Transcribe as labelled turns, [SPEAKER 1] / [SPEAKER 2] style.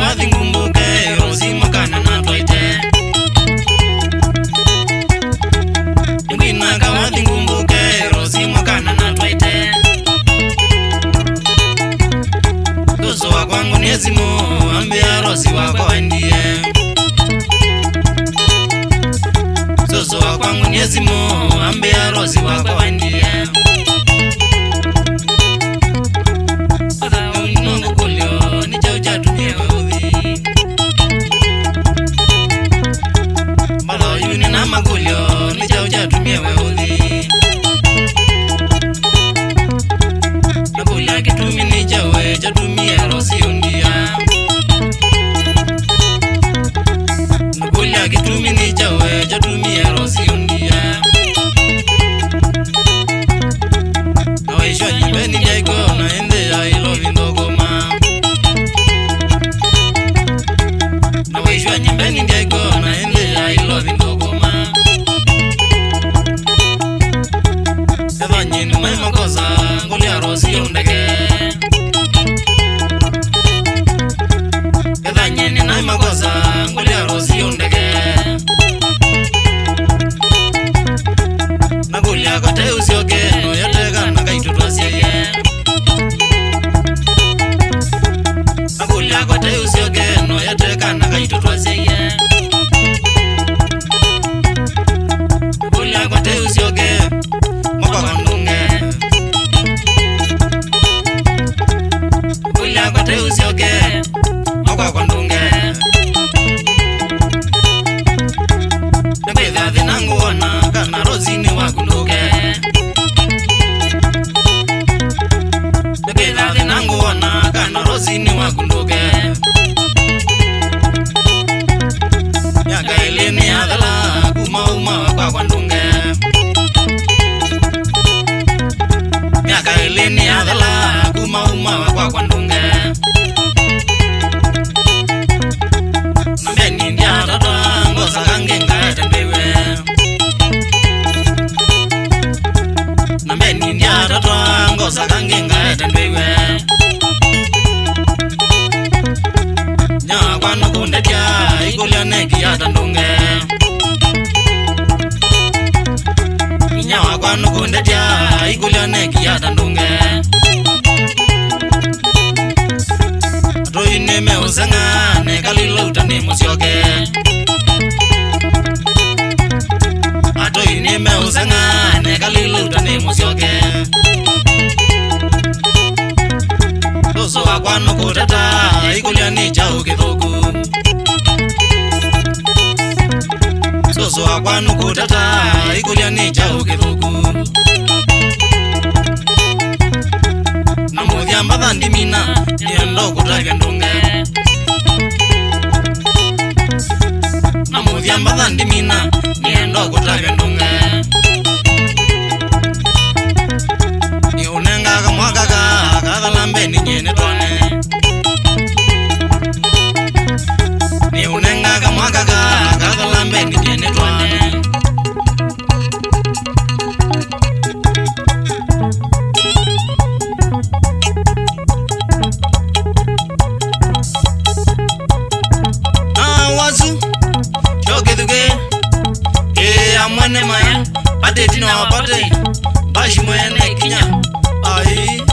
[SPEAKER 1] wathi ngumbuke rosi makana na twaite ngwina ka wathi ngumbuke rosi makana na twaite dozo wa kwangu nezimo ambia rosi wako wandie dozo wa kwangu nezimo ambia rosi wako wandie magulio ni jauja tumie weuli nagulia kitumi ni jawe jatumie rosi undia nagulia kitumi ni jawe jatumie rosi undia nawaisho nyumbeni jaiko naende ya ilo vindogoma nawaisho nyumbeni jaiko naende ya ilo vindogoma Evanyini makosa ngulia rosi undeke Evanyini makosa ngulia rosi undeke Nagulia kote usioke no yateka nakaitutwasiye Nagulia kote usioke no yateka nakaitutwasiye Nagulia kote usioke Moko kondunge Kulia kote usioke Moko kondunge Nebeza zinangu wana Kana rozini wakunduke Nebeza zinangu wana Kana rozini wakunduke Miaka ilini adhala Kuma wakwa kondunge Miaka ilini adhala kuma wakwa kwandunge Nambeni ndia tata ngosa kangenga etendewe Nambeni ndia tata ngosa kangenga etendewe Nya kwanu kundetia ikulia neki atandunge Nyawa kwanu kundetia ikulia neki atandunge Atoi me usanga ne kalilo utane musioke Atoi me usanga ne kalilo utane musioke Doso wa kwanu kutata ikulia ni chau kithuku Doso wa kwanu kutata ikulia ni chau kithuku Namuthia mbatha ndimina niendo kutavya ndunge Namuthia mbatha ndimina niendo kutavya ndunge Niunenga kamwakaga kathalambe ni nyene twane Niunenga kamwakaga kathalambe ni nyene twane Amwane maya, pate tino apate, bashi mwene kinya, ai.